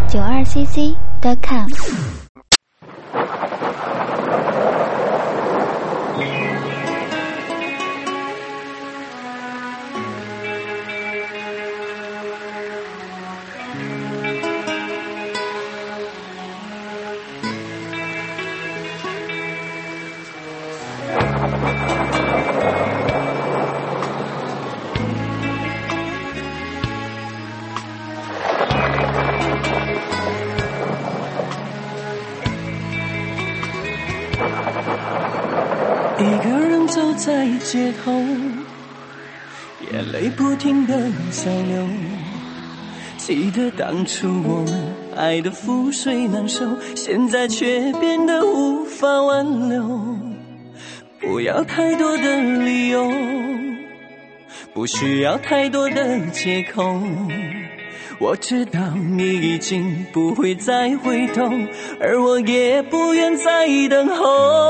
92cc.com。 一个人走在街头，眼泪不停地在流，记得当初我们爱得覆水难收，现在却变得无法挽留。不要太多的理由，不需要太多的借口，我知道你已经不会再回头，而我也不愿再等候。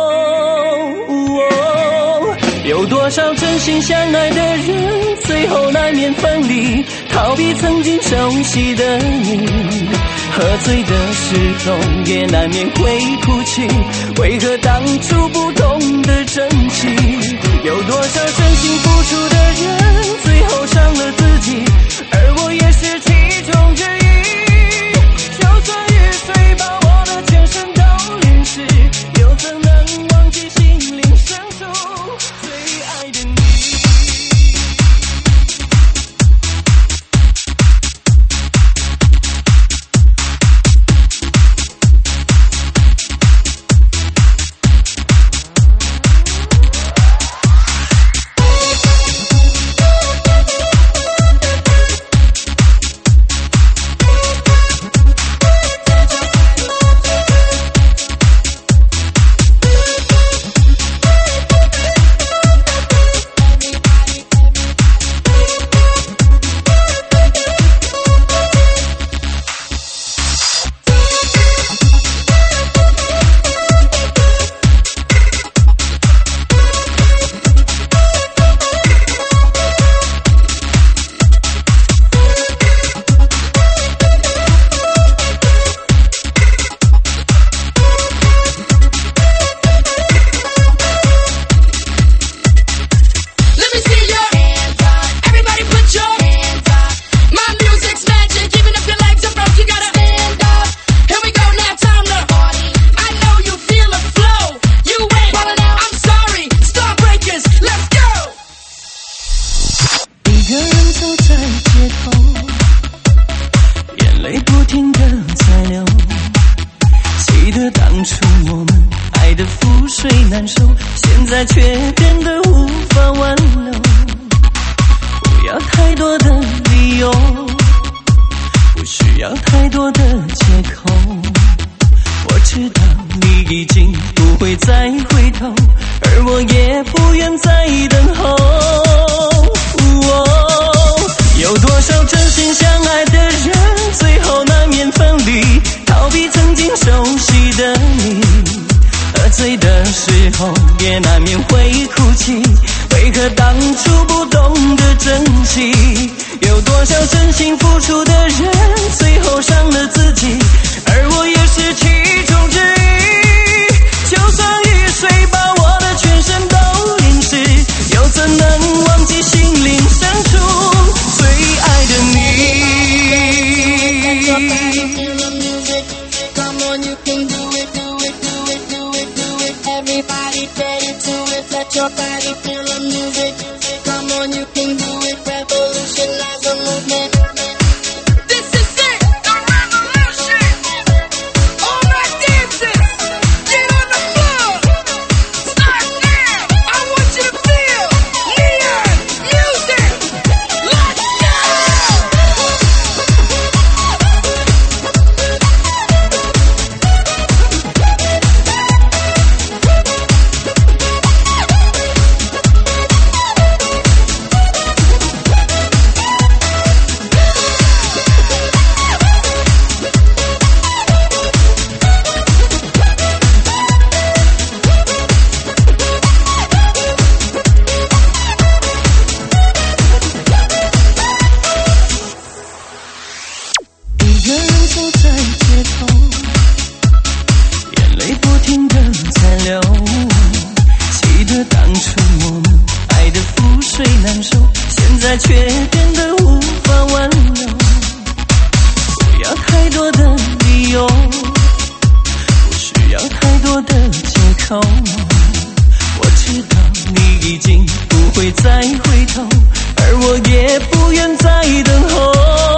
有多少真心相爱的人，最后难免分离，逃避曾经熟悉的你。喝醉的时候也难免会哭泣，为何当初不懂得珍惜？有多少真心付出的人，最后伤了自己，而我也是其中之一。就算雨水把我的全身都淋湿，又怎能忘记心灵深处最爱的你？ 多的理由，不需要太多的借口。我知道你已经不会再回头，而我也不愿再等候。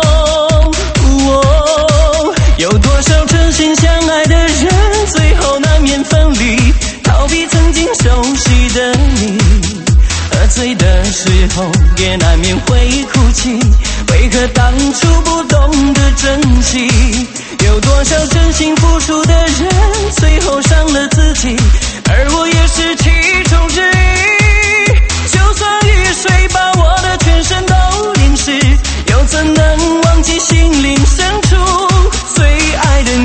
有多少真心相爱的人，最后难免分离，逃避曾经熟悉的你。喝醉的时候也难免会哭泣，为何当初不懂得珍惜？有多少真心付出的人，最后伤了自己，而我也是其中之一。就算雨水把我的全身都淋湿，又怎能忘记心灵深处最爱的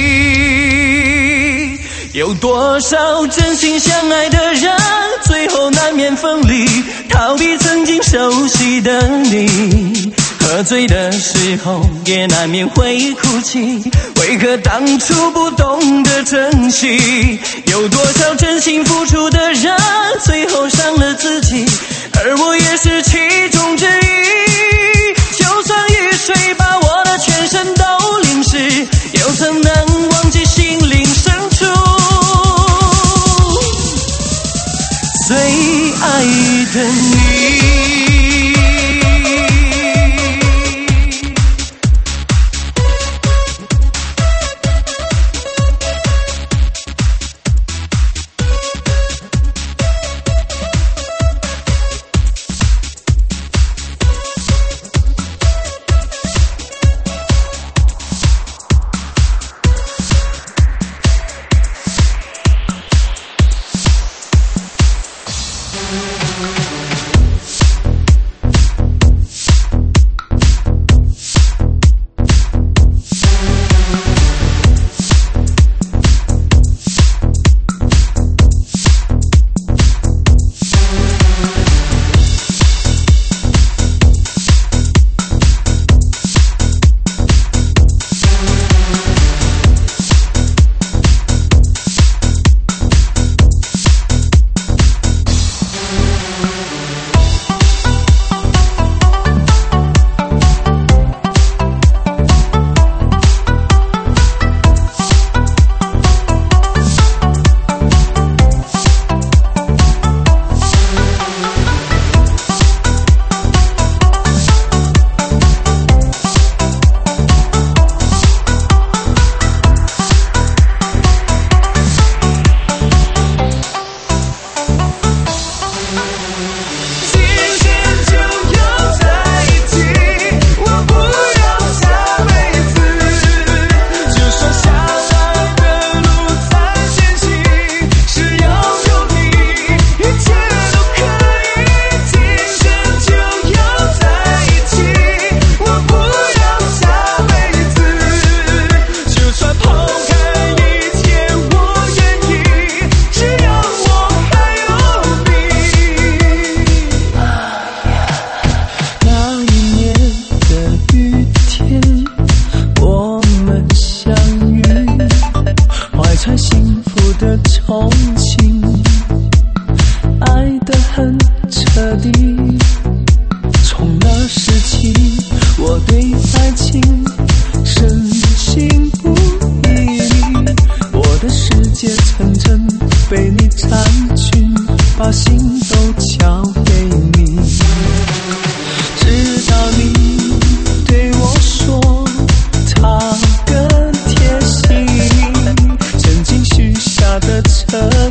你？有多少真心相爱的人，最后难免分离，逃避曾经熟悉的你。喝醉的时候也难免会哭泣，为何当初不懂得珍惜？有多少真心付出的人，最后伤了自己，而我也是其中之一。就算雨水把我的全身都淋湿，又怎能忘记心灵深处最爱的你？的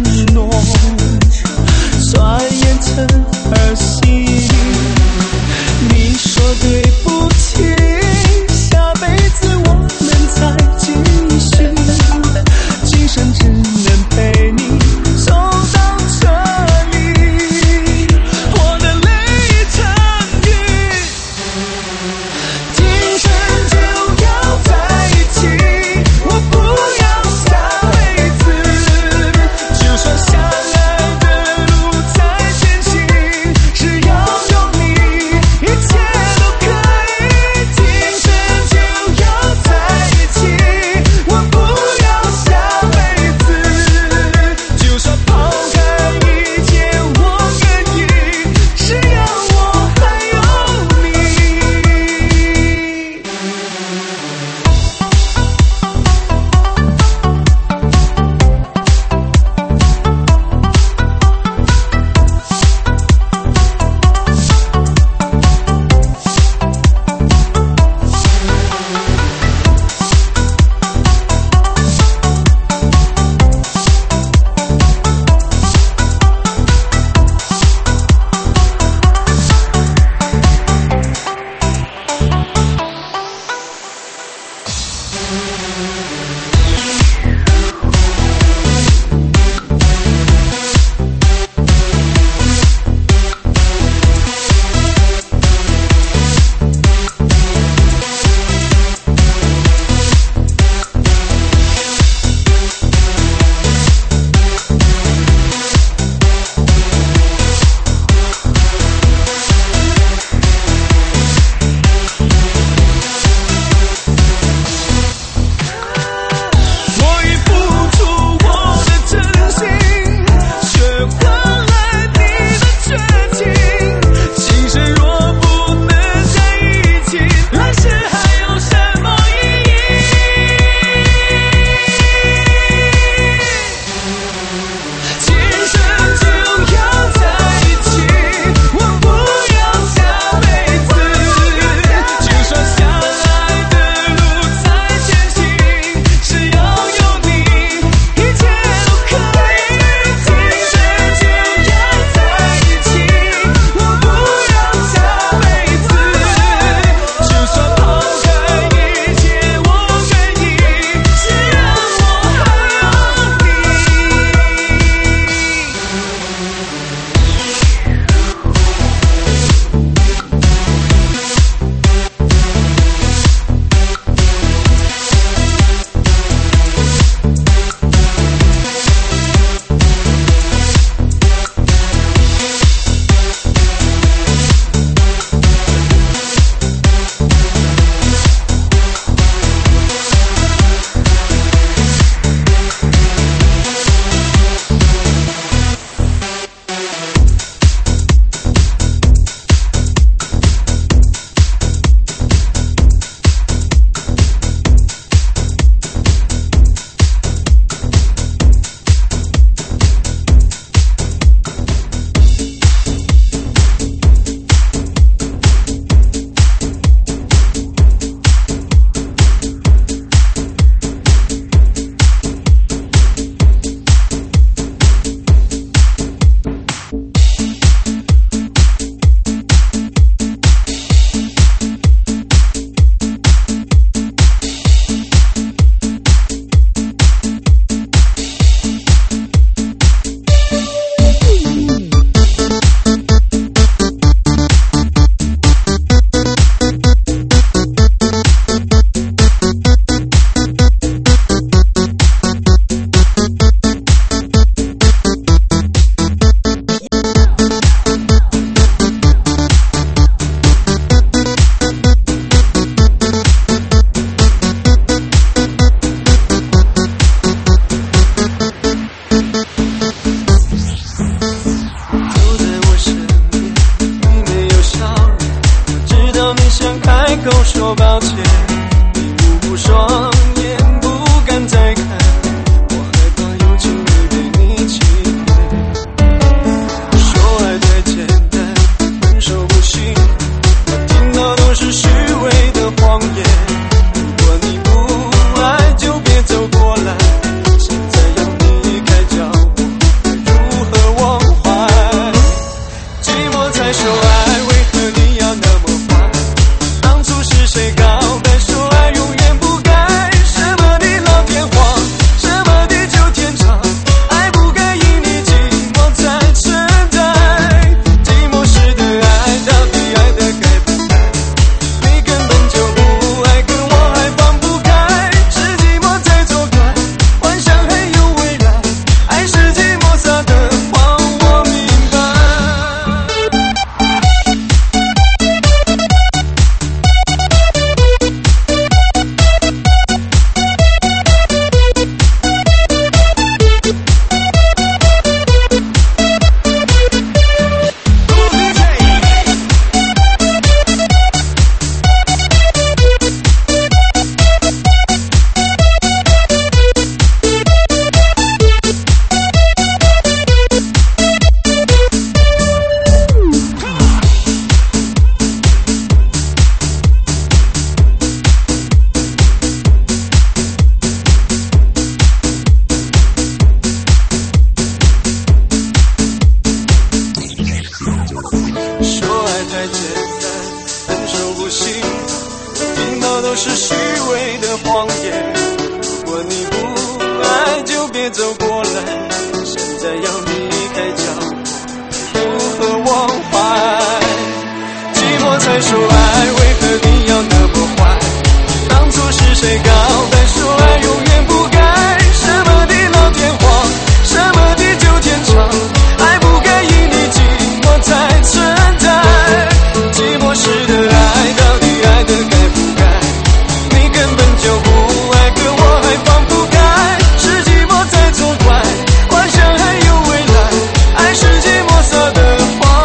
如果你不爱就别走过来，现在要离开叫我如何忘怀？寂寞才说爱，为何你要那么坏？当初是谁告白说爱永远不改？什么地老天荒，什么地久天长，爱不该因你寂寞才存在。寂寞时的爱到底爱的该不该？你根本就不爱，可我还放不开。是寂寞在作怪，幻想还有未来，爱是寂寞撒的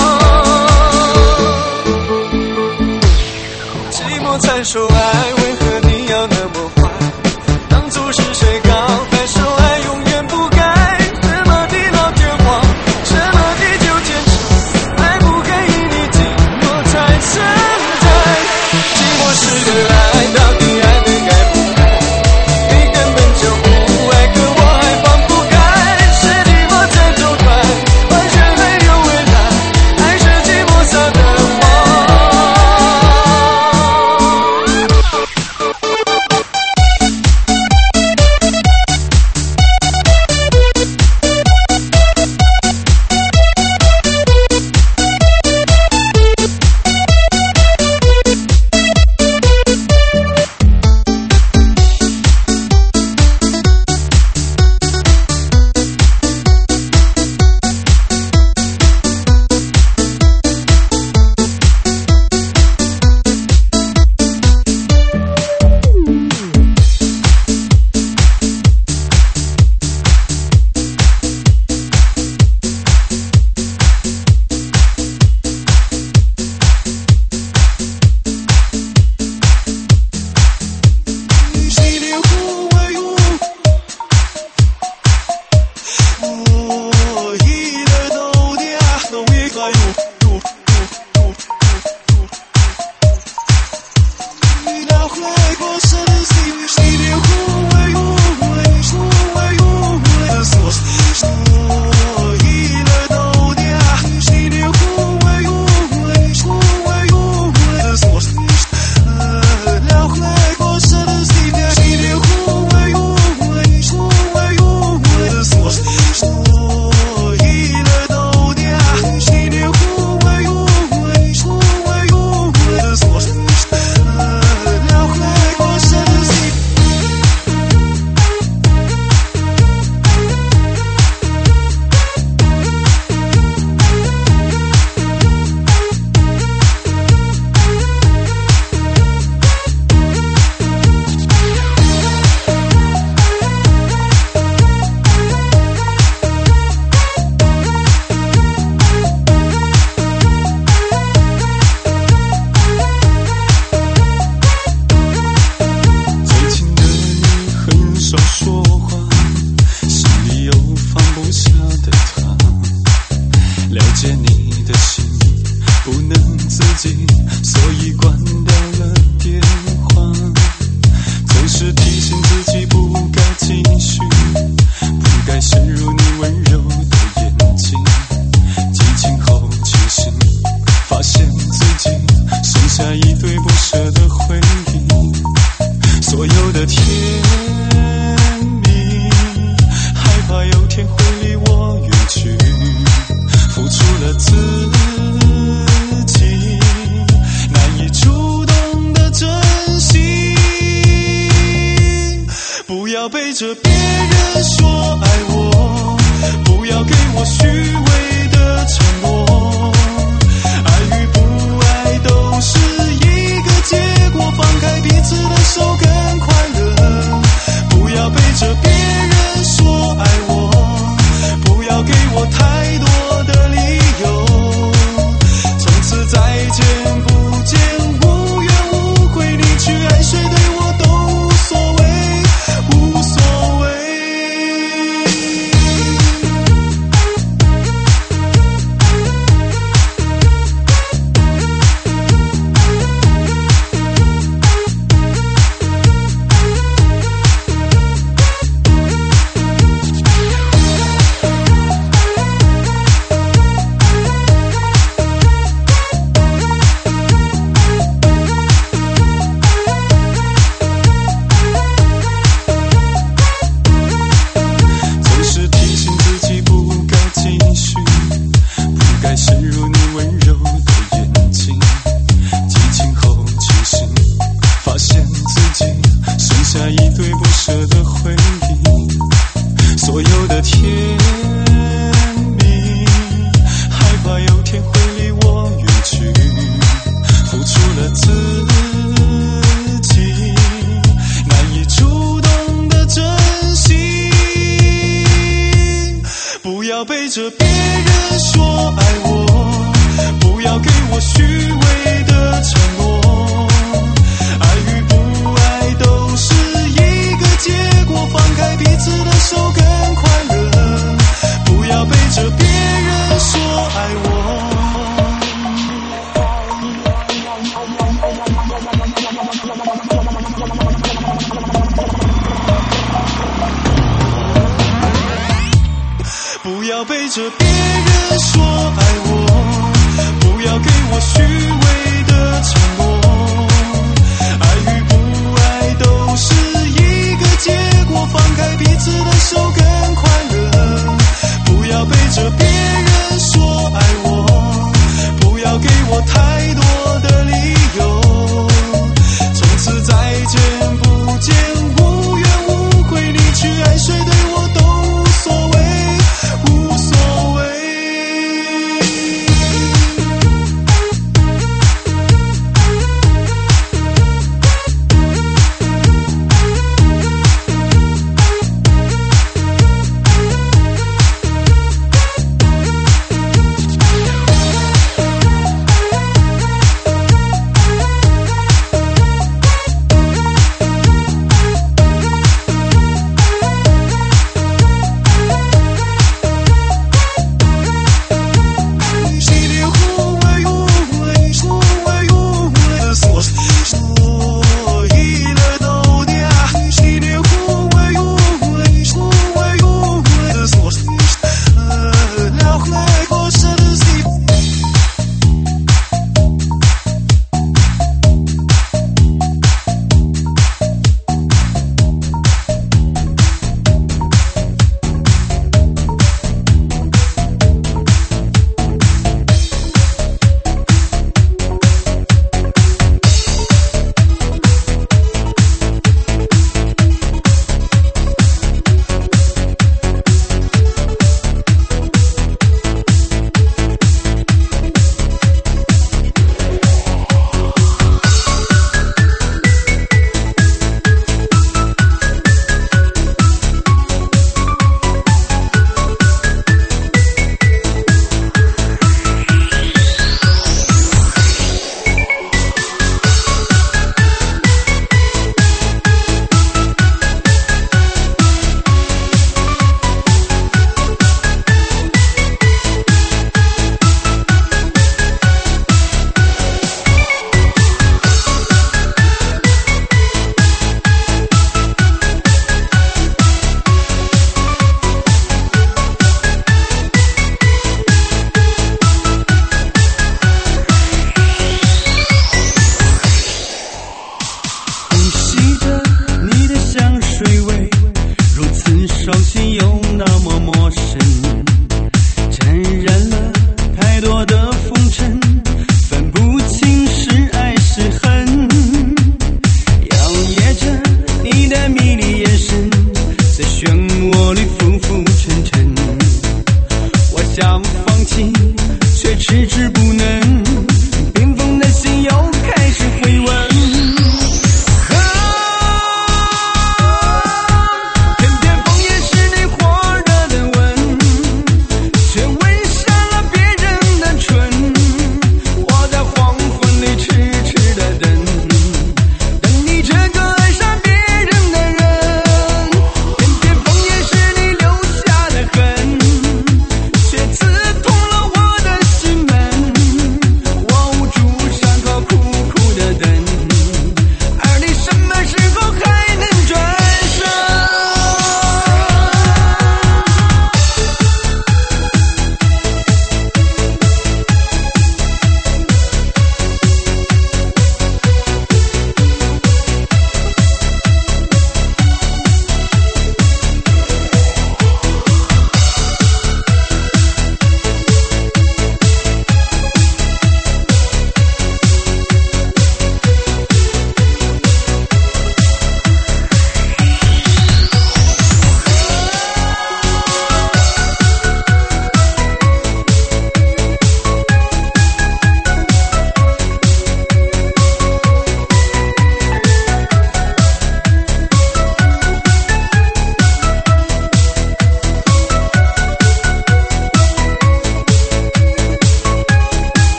谎。寂寞才说爱，为何你要那么坏？当初是谁告白说爱永远不改？什么地老天荒，什么地久天长，爱不该因你寂寞才存在。寂寞时的爱到底爱的该不该？你根本就不爱，可我还放不开。是寂寞在作怪，幻想还有未来，爱是寂寞撒的谎。背着别人说爱我，不要给我虚伪的承诺，爱与不爱都是一个结果，放开彼此的手更快乐，不要背着别人说爱我，不要给我太多的理由，从此再见不见，无怨无悔，你去爱谁对我都无所谓，无所谓。 舍的回忆，所有的甜蜜，害怕有天会离我远去，付出了自己，难以主动的珍惜。不要背着别人说爱我，不要给我虚伪的承诺，爱与不爱都是一个结果，放开彼此的手更快乐，不要背着别人说爱我。不要背着别人说爱我，不要给我虚伪的承诺，爱与不爱都是一个结果，放开彼此的手更快乐，不要背着别人说爱我，不要给我太多的理由，从此再见不见，无怨无悔，你去爱谁对我都无所谓。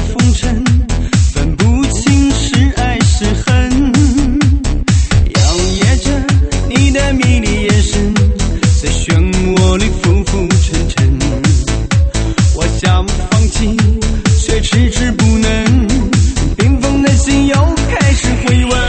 风尘，分不清是爱是恨。摇曳着你的迷离眼神，在漩涡里浮浮沉沉。我想放弃，却迟迟不能。冰封的心又开始回温。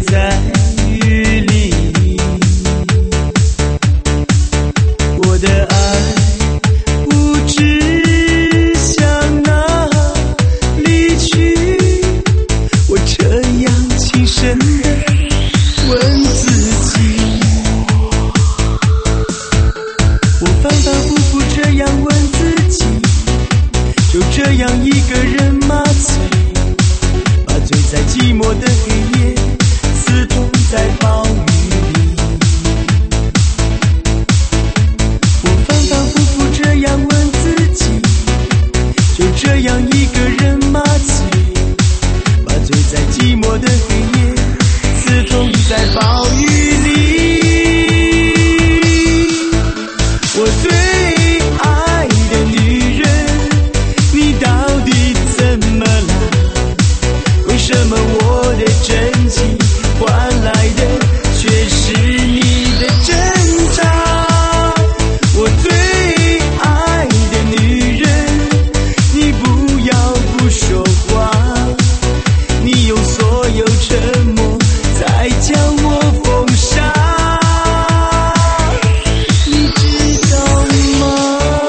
在雨里，我的爱不知向哪里去，我这样轻声地问自己，我反反复复这样问自己，就这样一个人麻醉，麻醉在寂寞的黑夜，刺痛在暴雨里。我反反复复这样问自己，就这样一个人麻醉，麻醉在寂寞的黑夜，刺痛在暴雨里。我最爱的女人，你到底怎么了？为什么我的真情换来的却是你的挣扎？我最爱的女人，你不要不说话，你用所有沉默在将我封杀，你知道吗？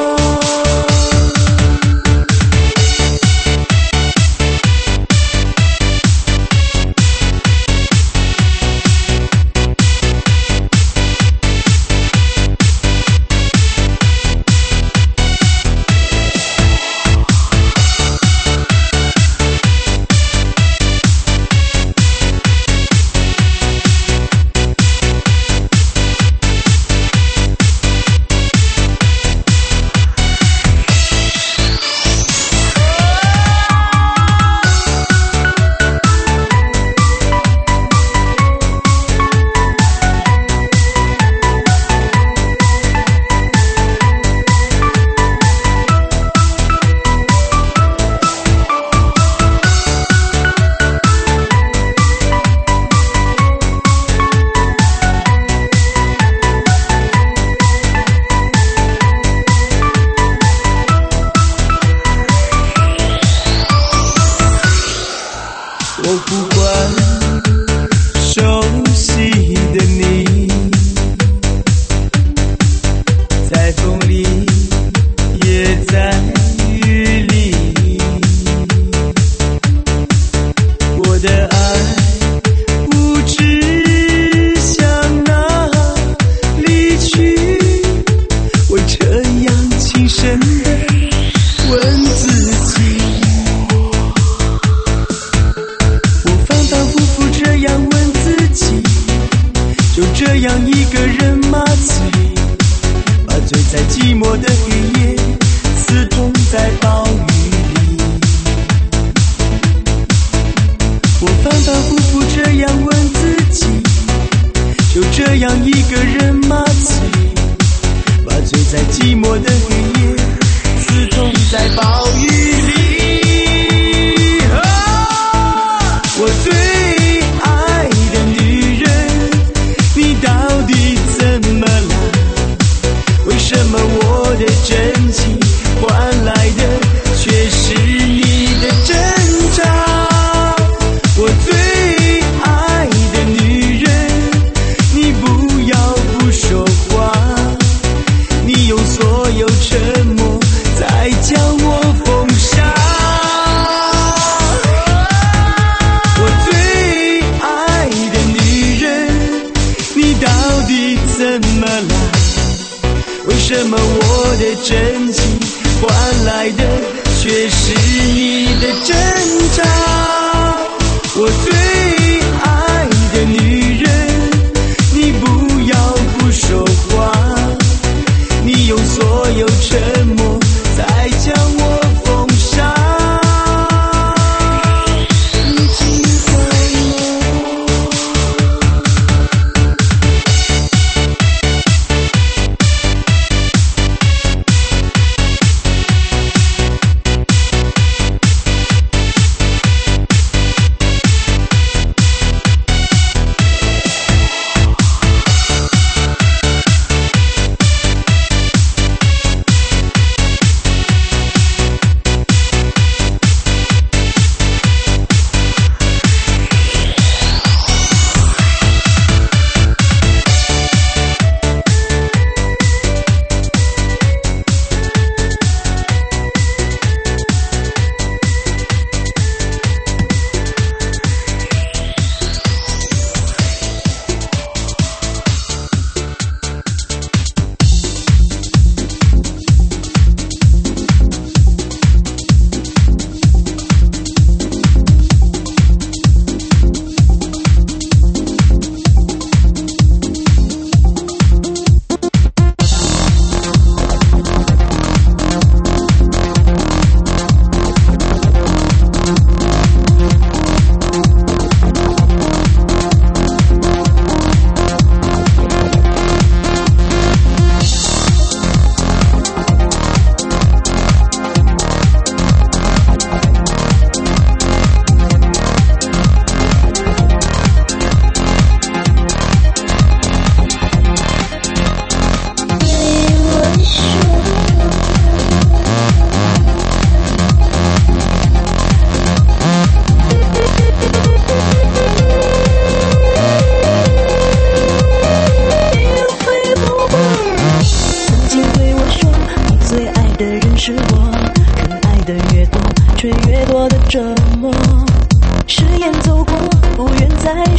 我不管熟悉的你，在风里也在雨里，我的爱不知向哪里去，我这样轻声地问自己，这样问自己，就这样一个人麻醉，麻醉在寂寞的黑夜，刺痛在暴雨里。我反反复复这样问自己，就这样一个人麻醉，麻醉在寂寞的黑夜，刺痛在暴雨里。我最爱的女人，你到底怎么了？为什么我的真情换来的却是你的挣扎？我最爱的女人，你不要不说话，你用所有沉默在将我封杀。怎么了？为什么我的真情换来的却是你的挣扎？我最爱的女人，你不要不说话，你用所有沉默在将我封杀。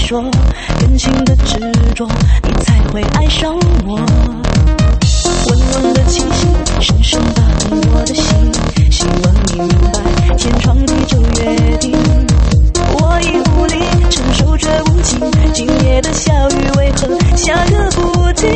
说，更新的执着，你才会爱上我。温暖的气息深深打动我的心，希望你明白天长地久约定。我已无力承受这无情，今夜的小雨为何下个不停？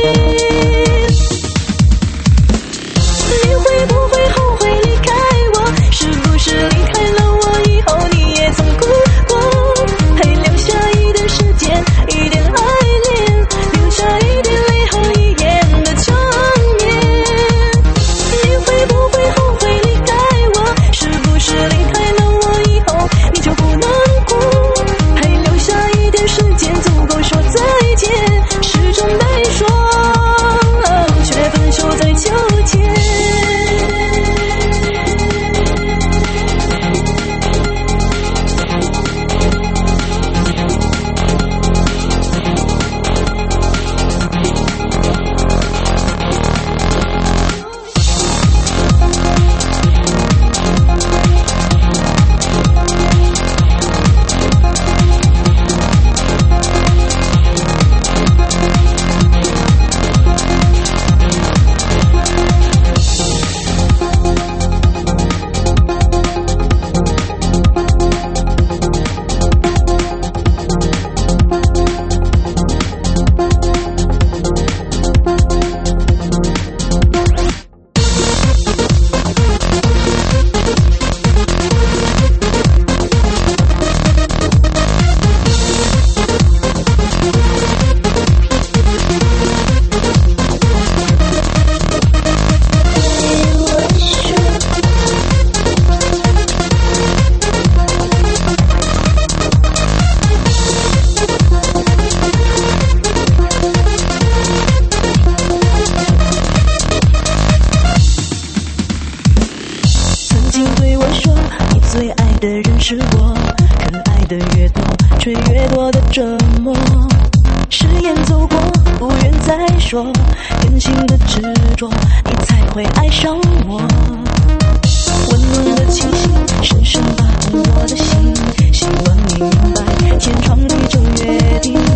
你会不会后悔离开我？是不是离开了我以后你也曾哭过？还留下一点时间，一点爱恋，留下一点泪和一眼的缠绵。你会不会后悔离开我？是不是离开了我以后你就不难过？还留下一点时间，足够说再见，是准备说，却分手在秋天。最爱的人是我，可爱的越多，却越多的折磨。誓言走过，不愿再说，更新的执着，你才会爱上我。温暖的气息深深打动我的心，希望你明白天长地久约定。